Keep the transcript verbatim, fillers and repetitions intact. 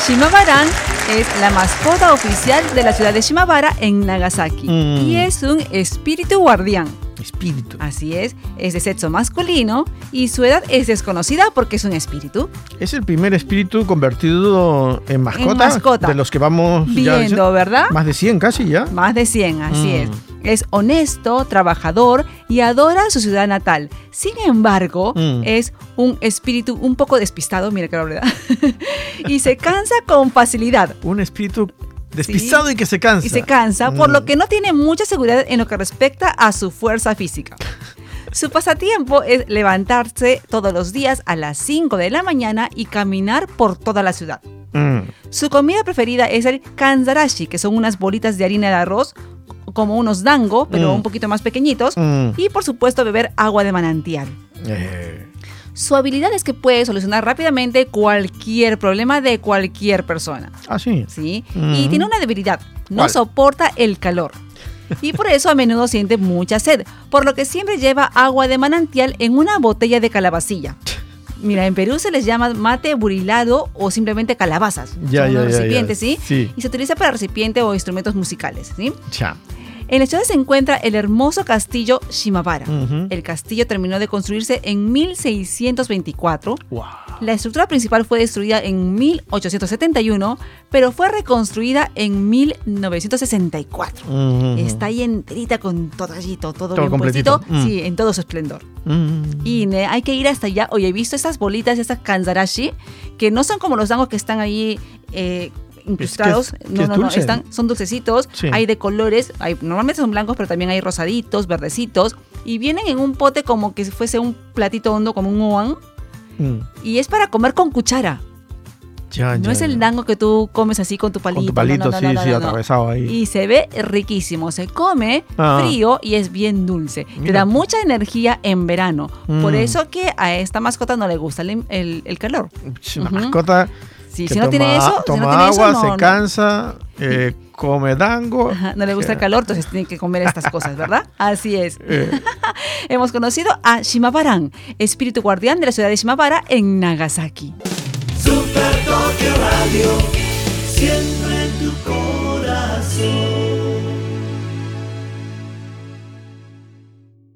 Shimabaran es la mascota oficial de la ciudad de Shimabara en Nagasaki mm. y es un espíritu guardián. Espíritu. Así es, es de sexo masculino y su edad es desconocida porque es un espíritu. Es el primer espíritu convertido en mascota, en mascota. De los que vamos viendo, ya, ¿verdad? Más de cien casi ya. Más de cien, así mm. es. Es honesto, trabajador y adora su ciudad natal. Sin embargo, mm. es un espíritu un poco despistado, mira qué verdad, y se cansa con facilidad. Un espíritu despistado sí, y que se cansa. Y se cansa, por mm. lo que no tiene mucha seguridad en lo que respecta a su fuerza física. Su pasatiempo es levantarse todos los días a las cinco de la mañana y caminar por toda la ciudad. Mm. Su comida preferida es el kanzarashi, que son unas bolitas de harina de arroz, como unos dango, pero mm. un poquito más pequeñitos. Mm. Y, por supuesto, beber agua de manantial. Eh. Su habilidad es que puede solucionar rápidamente cualquier problema de cualquier persona. Ah, sí. Sí. Mm. Y tiene una debilidad. No ¿Cuál? Soporta el calor. Y por eso a menudo siente mucha sed, por lo que siempre lleva agua de manantial en una botella de calabacilla. Mira, en Perú se les llama mate burilado o simplemente calabazas. Ya, Son ya, unos ya, recipientes, ya. ¿sí? Sí. Y se utiliza para recipiente o instrumentos musicales, ¿sí? Ya. En la ciudad se encuentra el hermoso castillo Shimabara. Uh-huh. El castillo terminó de construirse en mil seiscientos veinticuatro. Wow. La estructura principal fue destruida en mil ochocientos setenta y uno, pero fue reconstruida en mil novecientos sesenta y cuatro. Uh-huh. Está ahí enterita con todo allí, todo, todo, todo bien puestito. Uh-huh. Sí, en todo su esplendor. Uh-huh. Y ne, hay que ir hasta allá. Oye, he visto estas bolitas, estas kanzarashi, que no son como los dangos que están ahí... Eh, incrustados, ¿Qué es, no, qué no, no, están, son dulcecitos, sí. Hay de colores, hay, normalmente son blancos, pero también hay rosaditos, verdecitos, y vienen en un pote como que fuese un platito hondo, como un oan, mm. y es para comer con cuchara. Ya, no ya, es el ya. dango que tú comes así con tu palito. Con tu palito, no, no, sí, no, no, sí, no, no. atravesado ahí. Y se ve riquísimo, se come ah. frío y es bien dulce. Mira. Te da mucha energía en verano, mm. por eso que a esta mascota no le gusta el, el, el calor. La uh-huh. mascota... Sí, si no toma, tiene eso, toma si no tiene agua, eso, no, se cansa, eh, come dango. Ajá, no le gusta el calor, entonces tiene que comer estas cosas, ¿verdad? Así es. Eh. Hemos conocido a Shimabaran, espíritu guardián de la ciudad de Shimabara en Nagasaki. Super Tokyo Radio, siempre en tu corazón.